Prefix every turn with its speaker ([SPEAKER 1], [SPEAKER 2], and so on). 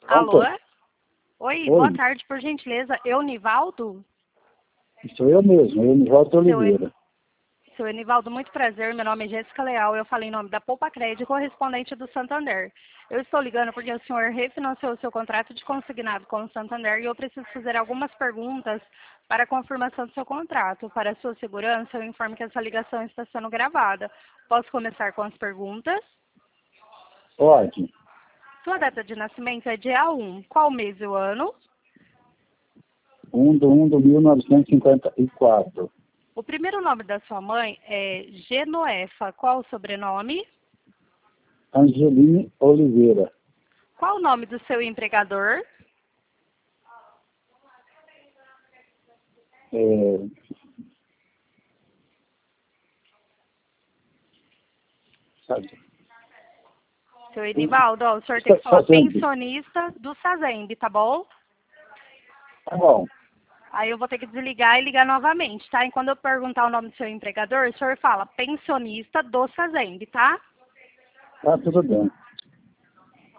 [SPEAKER 1] Alô?
[SPEAKER 2] Pronto?
[SPEAKER 1] Oi,
[SPEAKER 2] Oi.
[SPEAKER 1] boa tarde, por gentileza. Eunivaldo?
[SPEAKER 2] Sou eu mesmo, Eunivaldo
[SPEAKER 1] Seu,
[SPEAKER 2] Oliveira.
[SPEAKER 1] seu Enivaldo, muito prazer. Meu nome é Jéssica Leal. Eu falei em nome da Poupa Crédito, correspondente do Santander. Eu estou ligando porque o senhor refinanciou o seu contrato de consignado com o Santander e eu preciso fazer algumas perguntas para a confirmação do seu contrato. Para a sua segurança, eu informo que essa ligação está sendo gravada. Posso começar com as perguntas?
[SPEAKER 2] Pode.
[SPEAKER 1] Sua data de nascimento é dia 1. Qual mês e o ano?
[SPEAKER 2] 1 de 1954.
[SPEAKER 1] O primeiro nome da sua mãe é Genoefa. Qual o sobrenome?
[SPEAKER 2] Angeline Oliveira.
[SPEAKER 1] Qual o nome do seu empregador?
[SPEAKER 2] Sabe?
[SPEAKER 1] Seu Enivaldo, ó, o senhor tem que falar
[SPEAKER 2] Fazende.
[SPEAKER 1] pensionista do Sazembe, tá bom?
[SPEAKER 2] Tá bom.
[SPEAKER 1] Aí eu vou ter que desligar e ligar novamente, tá? E quando eu perguntar o nome do seu empregador, o senhor fala pensionista do Sazembe, tá?
[SPEAKER 2] Tá tudo bem.